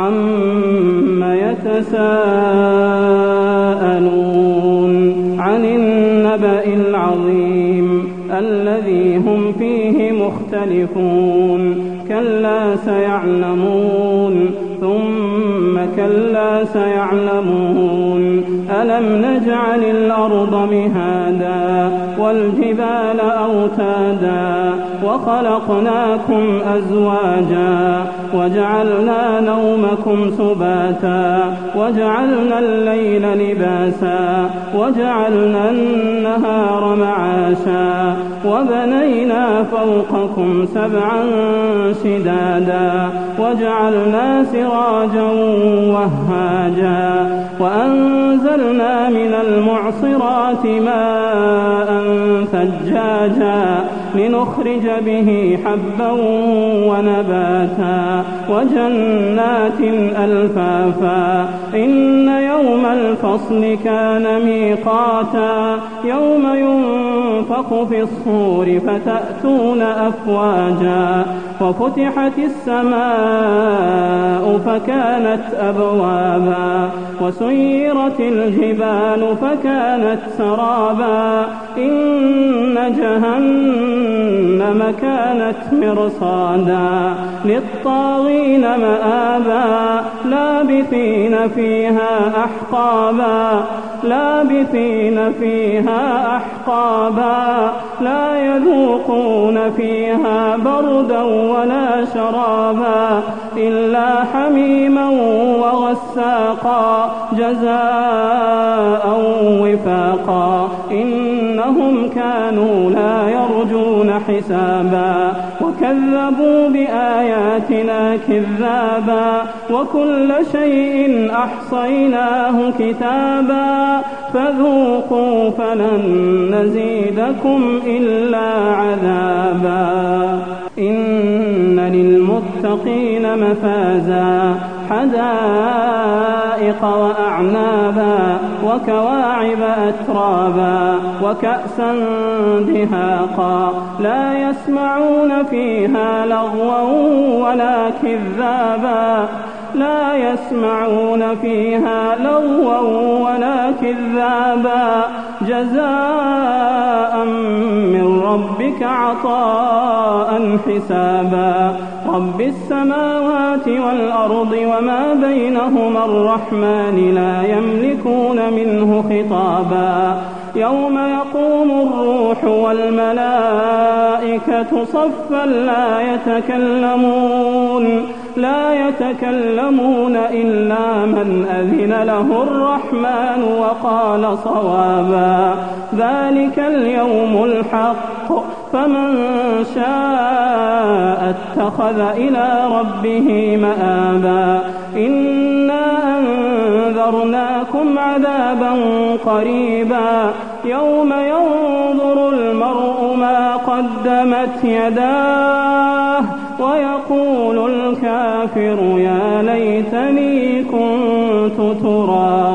عَمَّ يَتَسَاءَلُونَ عَنِ النَّبَإِ الْعَظِيمِ الَّذِي هُمْ فِيهِ مُخْتَلِفُونَ كَلَّا سَيَعْلَمُونَ ثُمَّ كَلَّا سَيَعْلَمُونَ أَلَمْ نَجْعَلِ الْأَرْضَ مِهَادًا وَالْجِبَالَ أَوْتَادًا وَخَلَقْنَاكُمْ أَزْوَاجًا وَجَعَلْنَا نَوْمَكُمْ سُبَاتًا وَجَعَلْنَا اللَّيْلَ لِبَاسًا وَجَعَلْنَا النَّهَارَ مَعَاشًا وَبَنَيْنَا فَوْقَكُمْ سَبْعًا شِدَادًا وَجَعَلْنَا سِرَاجًا وَهَّاجًا وَأَنزَلْنَا مِنَ الْمُعْصِرَاتِ مَاءً ثَجَّاجًا لِنُخْرِجَ بِهِ حَبًّا وَنَبَاتًا وَجَنَّاتٍ أَلْفَافًا إِنَّ يَوْمَ الْفَصْلِ كَانَ مِيقَاتًا يَوْمَ يُنفَخُ فِي الصُّورِ فَتَأْتُونَ أَفْوَاجًا وَفُتِحَتِ السَّمَاءُ فَكَانَتْ أَبْوَابًا وَسُيِّرَتِ الْجِبَالُ فَكَانَتْ سَرَابًا إِنَّ جَهَنَّمَ كَانَتْ مِرْصَادًا لِلطَّاغِينَ مَآبًا لَابِثِينَ فِيهَا أَحْقَابًا لَا يَذُوقُونَ فِيهَا بَرْدًا وَلَا شَرَابًا إِلَّا حَمِيمًا وَغَسَّاقًا جَزَاءً وِفَاقًا إِنَّهُمْ كَانُوا لا يرجون حسابا وكذبوا بآياتنا كذابا وكل شيء أحصيناه كتابا فذوقوا فلن نزيدكم إلا عذابا إن للمتقين مفازا حدائق وأعنابا وكواعب أترابا وكأسا دهاقا لا يسمعون فيها لغوا ولا كذابا جزاء من ربك عطاء حسابا رب السماوات والأرض وما بينهما الرحمن لا يملكون منه خطابا يوم يقوم الروح والملائكة صفا لا يتكلمون إلا من أذن له الرحمن وقال صوابا ذلك اليوم الحق فمن شاء اتخذ إلى ربه مآبا إنا أنذرناكم عذابا قريبا يوم ينظر المرء ما قدمت يداه ويقول الكافر يا ليتني كنت ترابا.